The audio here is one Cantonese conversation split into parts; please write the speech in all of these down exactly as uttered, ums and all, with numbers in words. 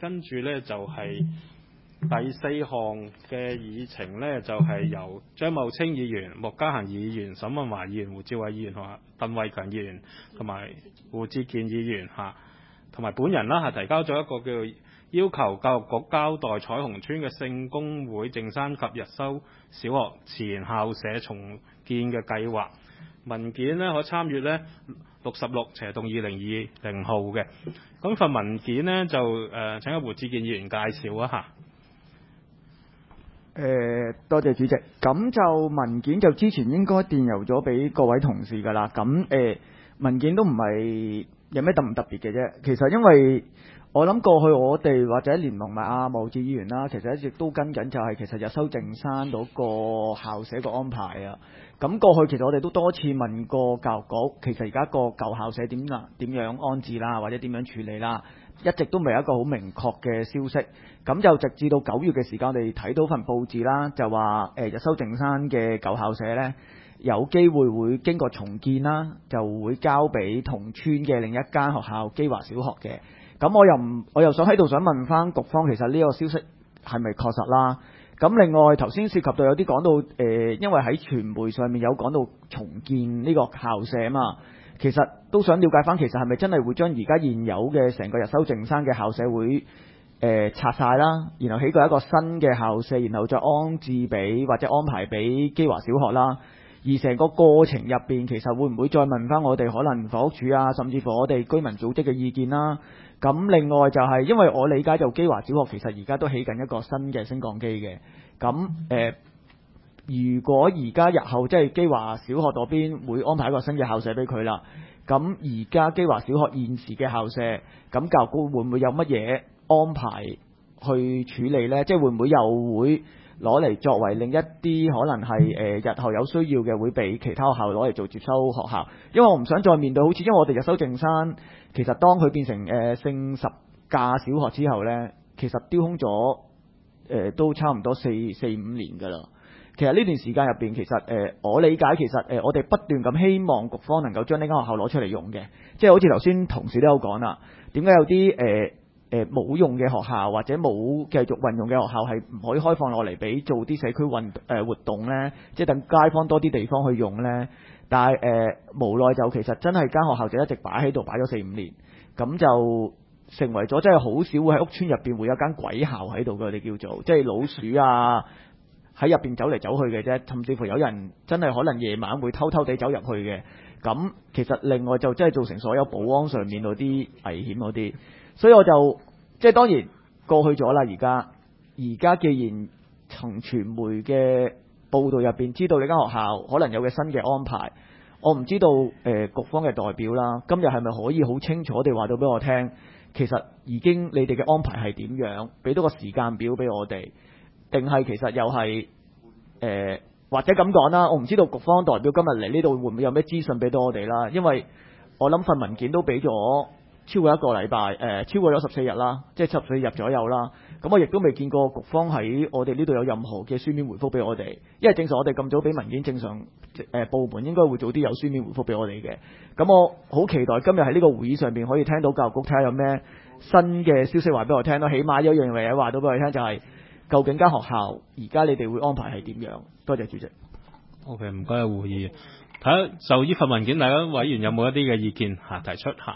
跟住呢，就係、是、第四項嘅議程呢，就係、是、由張茂清議員、莫家嫻議員、沈運華議員、胡志偉議員同埋鄧偉強議員同埋胡志健議員嚇，同埋本人啦，係提交咗一個叫要求教育局交代彩虹邨嘅聖公會正山及日修小學前校舍重建嘅計劃文件呢，可參閱呢六十六斜洞二零二零號嘅。咁份文件呢，就誒、呃、請阿胡志健議員介紹一下。 誒、呃，多謝主席。咁就文件就之前應該電郵咗俾各位同事㗎啦。咁誒、呃、文件都唔係有咩特唔特別嘅啫。其實因為我諗過去我哋或者聯盟埋阿毛志議員啦，其實一直都跟緊就係其實日修正山嗰個校舍個安排啊。咁過去其實我哋都多次問過教育局，其實而家個舊校舍點啦，點樣安置啦，或者點樣處理啦，一直都未有一個好明確嘅消息。咁就直至到九月嘅時間，我哋睇到份報紙啦，就話誒日修正山嘅舊校舍呢，有機會會經過重建啦，就會交俾同村嘅另一間學校基華小學嘅。咁我又唔，我又想喺度想問翻局方，其實呢個消息係咪確實啦？咁另外頭先涉及到有啲講到誒、呃，因為喺傳媒上面有講到重建呢個校舍嘛，其實都想了解翻，其實係咪真係會將而家現有嘅成個日修正山嘅校舍會誒、呃、拆晒啦，然後起過一個新嘅校舍，然後再安置俾或者安排俾基華小學啦。而成個過程入邊，其實會唔會再問翻我哋可能房屋署啊，甚至乎我哋居民組織嘅意見啦？咁另外就係、是、因為我理解就基華小學其實而家都起緊一個新嘅升降機嘅。咁誒、呃，如果而家日後即係基華小學嗰邊會安排一個新嘅校舍俾佢啦，咁而家基華小學現時嘅校舍，咁教育局會唔會有乜嘢安排去處理呢？即係會唔會又會攞嚟作為另一啲可能係誒、呃、日後有需要嘅，會俾其他學校攞嚟做接收學校？因為我唔想再面對好似，因為我哋日修正山其實當佢變成誒聖十架小學之後呢，其實丟空咗誒、呃、都差唔多四四五年㗎啦。其實呢段時間入邊，其實誒、呃、我理解其實誒、呃、我哋不斷咁希望局方能夠將呢間學校攞出嚟用嘅，即係好似頭先同事都有講啦，點解有啲誒？呃誒冇、呃、用嘅學校或者冇繼續運用嘅學校係唔可以開放落嚟俾做啲社區運誒、呃、活動呢？即係等街坊多啲地方去用呢。但係誒、呃、無奈就其實真係間學校就一直擺喺度擺咗四五年，咁就成為咗真係好少會喺屋村入邊會有間鬼校喺度嘅，我哋叫做即係老鼠啊喺入邊走嚟走去嘅啫，甚至乎有人真係可能夜晚會偷偷地走入去嘅。咁其實另外就真係造成所有保安上面嗰啲危險嗰啲。所以我就即係當然過去咗啦，而家而家既然從傳媒嘅報道入邊知道呢間學校可能有嘅新嘅安排，我唔知道誒、呃、局方嘅代表啦，今日係咪可以好清楚地話到俾我聽，其實已經你哋嘅安排係點樣，俾到個時間表俾我哋，定係其實又係誒、呃、或者咁講啦，我唔知道局方代表今日嚟呢度會唔會有咩資訊俾到我哋啦，因為我諗份文件都俾咗超過一個禮拜，誒、呃、超過咗十四日啦，即係十四日左右啦。咁我亦都未見過局方喺我哋呢度有任何嘅書面回覆俾我哋，因為正常我哋咁早俾文件，正常誒、呃、部門應該會早啲有書面回覆俾我哋嘅。咁我好期待今日喺呢個會議上邊可以聽到教育局睇下有咩新嘅消息話俾我聽咯。起碼有一樣嘢話到俾我聽就係、是，究竟間學校而家你哋會安排係點樣？多謝主席。 OK， 唔該，會議睇下就呢份文件，大家委員有冇一啲嘅意見嚇提出嚇？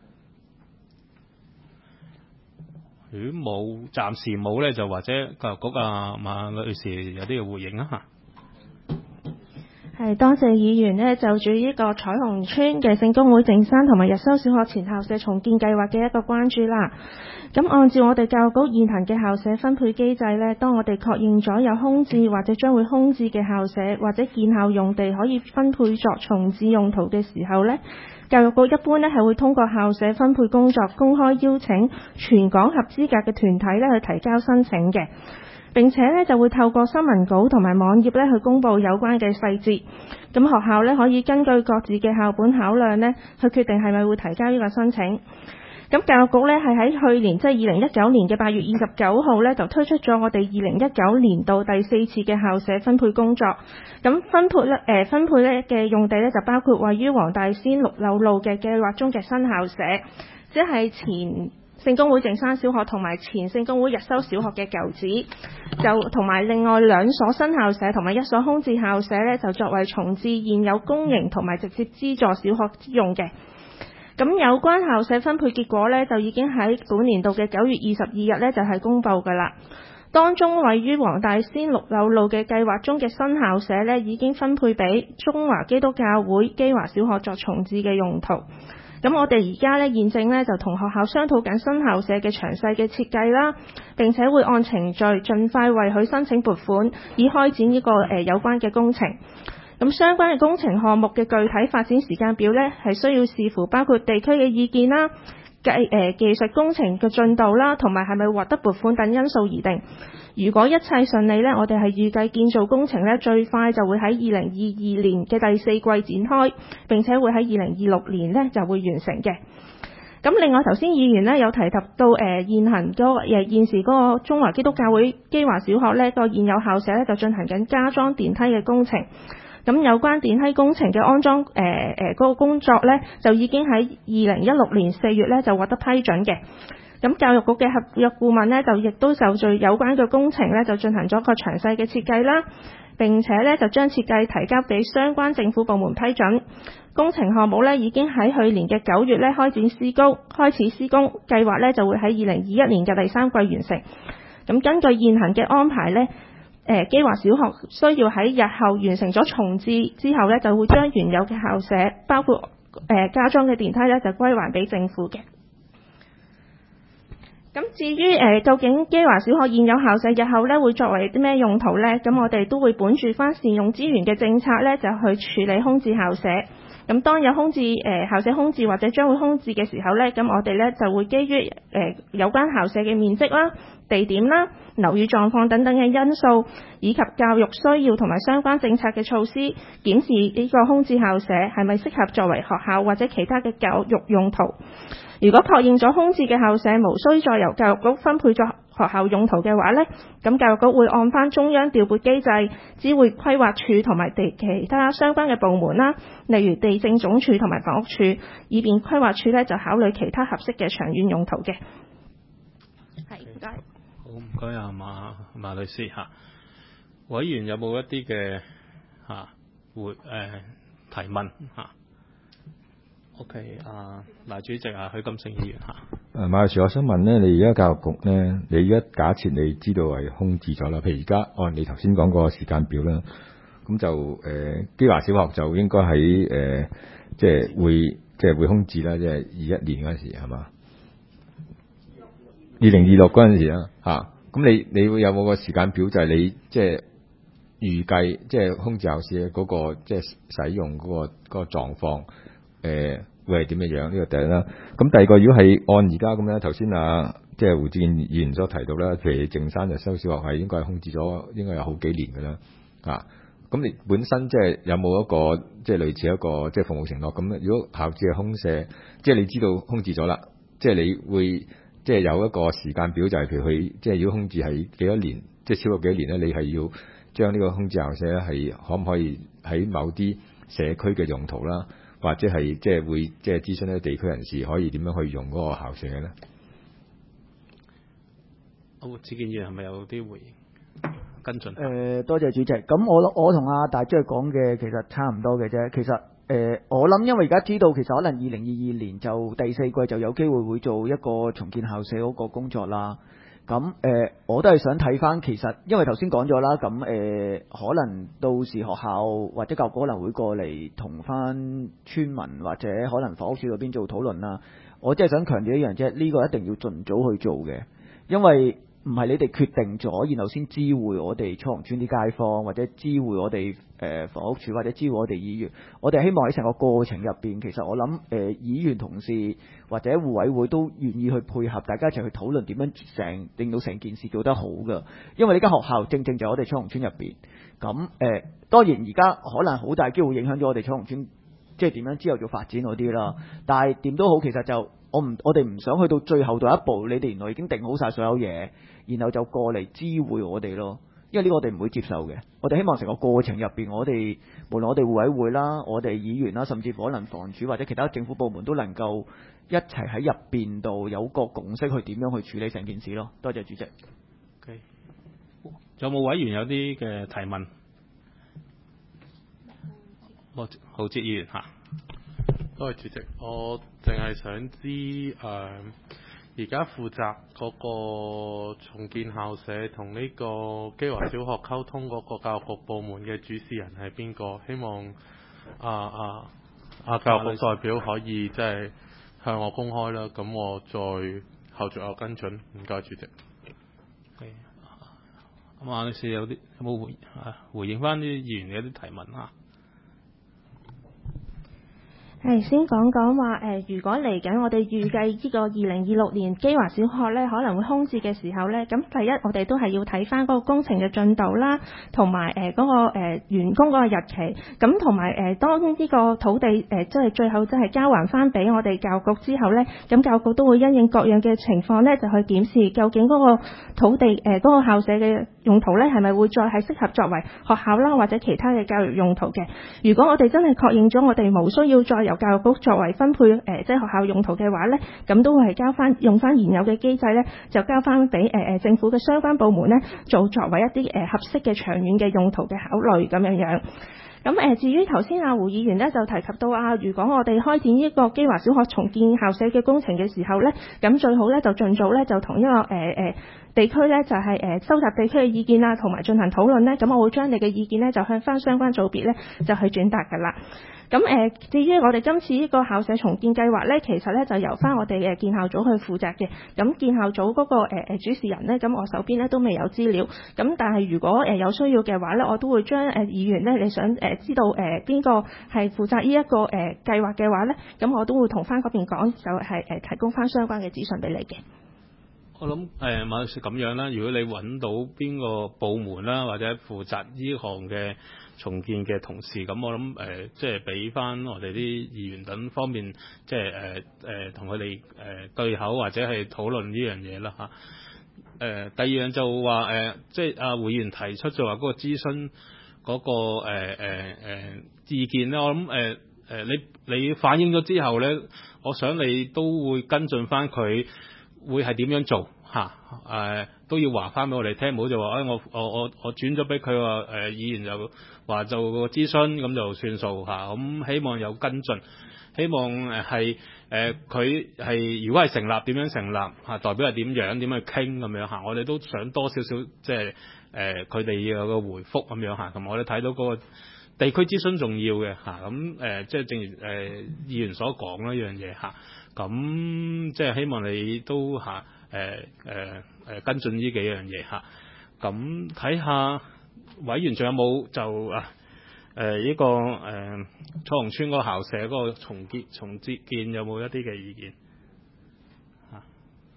如果冇，暫時冇咧，就或者教育局啊馬女士有啲嘅回應啊嚇。 係，多謝議員呢就住呢個彩虹邨嘅聖公會正山同埋日修小學前校舍重建計劃嘅一個關注啦。咁按照我哋教育局現行嘅校舍分配機制呢，當我哋確認咗有空置或者將會空置嘅校舍或者建校用地可以分配作重置用途嘅時候呢，教育局一般呢係會通過校舍分配工作公開邀請全港合資格嘅團體呢去提交申請嘅。並且咧就會透過新聞稿同埋網頁咧去公佈有關嘅細節。咁學校咧可以根據各自嘅校本考量咧去決定係咪會提交呢個申請。咁教育局咧係喺去年即係二零一九年嘅八月二十九號咧就推出咗我哋二零一九年度第四次嘅校舍分配工作。咁分配咧誒、呃、分配咧嘅用地咧就包括位於黃大仙綠柳路嘅計劃中嘅新校舍，即係前聖公會靜山小學同埋前聖公會日修小學嘅舊址，就同埋另外兩所新校舍同埋一所空置校舍呢，就作為重置現有公營同埋直接資助小學之用嘅。咁有關校舍分配結果呢，就已經喺本年度嘅九月二十二日呢，就係公佈㗎啦。當中位於黃大仙綠柳路嘅計劃中嘅新校舍呢，已經分配俾中華基督教會基華小學作重置嘅用途。咁我哋而家呢，現正呢，就同學校商討緊新校舍嘅詳細嘅設計啦，並且會按程序盡快為佢申請撥款，以開展呢、這個誒、呃、有關嘅工程。咁相關嘅工程項目嘅具體發展時間表呢，係需要視乎包括地區嘅意見啦、計誒、呃、技術工程嘅進度啦，同埋係咪獲得撥款等因素而定。如果一切順利呢，我哋係預計建造工程呢，最快就會喺二零二二年嘅第四季展開，並且會喺二零二六年呢就會完成嘅。咁另外頭先議員呢有提及到誒、呃、現行嗰、那個誒現時嗰個中華基督教會基華小學呢個現有校舍呢，就進行緊加裝電梯嘅工程。咁有關電梯工程嘅安裝誒誒嗰個工作呢，就已經喺二零一六年四月呢就獲得批准嘅。咁教育局嘅合約顧問呢，就亦都就住有關嘅工程呢，就進行咗個詳細嘅設計啦，並且呢，就將設計提交俾相關政府部門批准。工程項目呢，已經喺去年嘅九月呢開展施工，開始施工，計劃呢就會喺二零二一年嘅第三季完成。咁根據現行嘅安排呢，誒基華小學需要喺日後完成咗重置之後呢，就會將原有嘅校舍，包括誒、呃、加裝嘅電梯呢，就歸還俾政府嘅。咁至於誒、呃、究竟基華小學現有校舍日後呢會作為啲咩用途呢？咁我哋都會本住翻善用資源嘅政策呢，就去處理空置校舍。咁當有空置誒、呃、校舍空置或者將會空置嘅時候呢，咁我哋呢就會基於誒、呃、有關校舍嘅面積啦、地點啦、樓宇狀況等等嘅因素，以及教育需要同埋相關政策嘅措施，檢視呢個空置校舍係咪適合作為學校或者其他嘅教育用途。如果確認咗空置嘅校舍無需再由教育局分配作學校用途嘅話呢，咁教育局會按翻中央調撥機制，知會規劃處同埋地其他相關嘅部門啦，例如地政總署同埋房屋處，以便規劃處呢就考慮其他合適嘅長遠用途嘅。係，唔該。 好，唔該啊，馬馬律師嚇。委員有冇一啲嘅嚇會誒提問嚇？O.K. 啊，嗱，主席啊，許金星議員嚇。 誒，馬律師，我想問咧，你而家教育局咧，你而家假設你知道係空置咗啦，譬如而家按你頭先講個時間表啦，咁就誒基華小學就應該喺誒即係會即係會空置啦，即係二一年嗰陣時係嘛？二零二六嗰陣時啦，嚇，咁你你會有冇個時間表，就係你即係預計即係空置校舍嗰個即係使用嗰個嗰個狀況？誒、呃、會係點嘅樣？呢、這個第一啦。咁第二個，如果係按而家咁樣，頭先啊，即係胡志健議員所提到啦，譬如靜山日修小學係應該係空置咗，應該有好幾年㗎啦。啊，咁你本身即係有冇一個即係類似一個即係服務承諾咁咧？如果校址係空舍，即係你知道空置咗啦，即係你會即係有一個時間表，就係譬如佢即係如果空置係幾多年，即係超過幾多年咧，你係要將呢個空置校舍咧係可唔可以喺某啲社區嘅用途啦？或者係即係會即係諮詢啲地區人士可以點樣去用嗰個校舍嘅咧？ 胡志健議員係咪有啲回應跟進？ 誒、呃，多謝主席。咁我我同阿大姐講嘅其實差唔多嘅啫。其實誒、呃，我諗因為而家知道其實可能二零二二年就第四季就有機會會做一個重建校舍嗰個工作啦。咁誒、呃，我都係想睇翻，其實因為頭先講咗啦，咁誒、呃，可能到時學校或者教育局可能會過嚟同翻村民或者可能房屋署嗰邊做討論啦。我真係想強調一樣啫，呢、這個一定要盡早去做嘅，因為唔係你哋決定咗，然後先知會我哋彩虹村啲街坊，或者知會我哋誒、呃、房屋署，或者知會我哋議員。我哋希望喺成個過程入邊，其實我諗誒、呃、議員同事或者互委會都願意去配合，大家一齊去討論點樣成令到成件事做得好㗎。因為呢間學校正正就係我哋彩虹村入邊。咁誒、呃、當然而家可能好大機會影響咗我哋彩虹村，即係點樣之後做發展嗰啲啦。但係點都好，其實就我唔我哋唔想去到最後第一步，你哋原來已經定好晒所有嘢，然後就過嚟知會我哋咯。 因為呢個我哋唔會接受嘅。我哋希望成個過程入邊，我哋無論我哋互委會啦、我哋議員啦，甚至乎可能房署或者其他政府部門都能夠一齊喺入邊度有個共識去點樣去處理成件事咯。多謝主席。 Okay. 有冇委員有啲嘅提問？浩哲議員嚇。 多謝主席，我淨係想知誒，而家負責嗰個重建校舍同呢個基華小學溝通嗰個教育局部門嘅主事人係邊個？希望啊啊啊教育局代表可以即係向我公開啦，咁我再後續有跟進。唔該，主席。 咁馬女士有啲有冇回啊回應翻啲議員嘅一啲提問啊？ 係先講講話誒，如果嚟緊我哋預計呢個二零二六年基華小學咧可能會空置嘅時候咧，咁第一我哋都係要睇翻嗰個工程嘅進度啦，同埋誒嗰個誒、呃、完工嗰個日期，咁同埋誒當呢個土地誒即係最後即係交還翻俾我哋教育局之後咧，咁教育局都會因應各樣嘅情況咧，就去檢視究竟嗰個土地誒嗰、呃嗰個校舍嘅用途咧係咪會再係適合作為學校啦或者其他嘅教育用途嘅。如果我哋真係確認咗我哋冇需要再由教育局作為分配誒、呃、即係學校用途嘅話咧，咁都會係交翻用翻現有嘅機制咧，就交翻俾誒誒政府嘅相關部門咧，做作為一啲誒、呃、合適嘅長遠嘅用途嘅考慮咁樣樣。咁誒，至於頭先阿胡議員咧就提及到啊，如果我哋開展呢個基華小學重建校舍嘅工程嘅時候咧，咁最好咧就盡早咧就同一個誒誒、呃、地區咧就係、是、誒、呃、收集地區嘅意見啦，同埋進行討論咧，咁我會將你嘅意見咧就向翻相關組別咧就去轉達㗎啦。咁誒、呃，至於我哋今次呢個校舍重建計劃咧，其實咧就由翻我哋嘅建校組去負責嘅。咁建校組嗰、那個誒誒、呃、主事人咧，咁我手邊咧都未有資料。咁但係如果誒、呃、有需要嘅話咧，我都會將誒、呃、議員咧，你想誒、呃、知道誒邊個係負責呢一個誒計劃嘅話咧，咁我都會同翻嗰邊講，就係、是、誒、呃、提供翻相關嘅資訊俾你嘅。 我諗誒馬女士咁樣啦，如果你揾到邊個部門啦，或者負責呢項嘅重建嘅同事，咁我諗誒、呃、即係俾翻我哋啲議員等方面，即係誒誒同佢哋誒對口或者係討論呢樣嘢啦嚇。誒、呃、第二樣就話誒、呃，即係阿胡議員提出就話嗰個諮詢嗰、嗰個誒誒誒意見咧，我諗誒誒你你反映咗之後咧，我想你都會跟進翻佢。會係點樣做嚇？誒、啊、都要話翻俾我哋聽，唔好就話誒、哎、我我我我轉咗俾佢話誒議員就話做個諮詢咁就算數嚇。咁、啊、希望有跟進，希望誒係誒佢係如果係成立點樣成立嚇、啊，代表係點樣點去傾咁樣嚇。我哋都想多少少即係誒佢哋有個回覆咁樣嚇，同埋我哋睇到嗰個地區諮詢重要嘅嚇。咁、啊、誒、呃、即係正如誒、呃、議員所講啦，呢樣嘢嚇。咁、啊、即係希望你都嚇誒誒誒跟進呢幾樣嘢嚇。咁睇下委員仲有冇就啊誒呢、呃這個誒彩虹邨嗰個校舍嗰個重建重建有冇一啲嘅意見嚇、啊？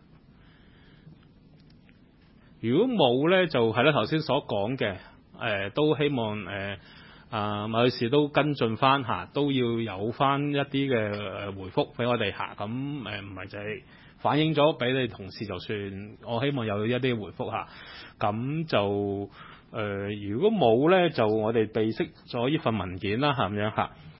如果冇咧，就係啦頭先所講嘅誒，都希望誒。呃啊，馬女士都跟進翻嚇，都要有翻一啲嘅誒回覆俾我哋嚇。咁誒唔係就係反映咗俾你同事就算，我希望有一啲回覆嚇。咁就誒、呃，如果冇咧，就我哋備悉咗呢份文件啦，係咁樣嚇。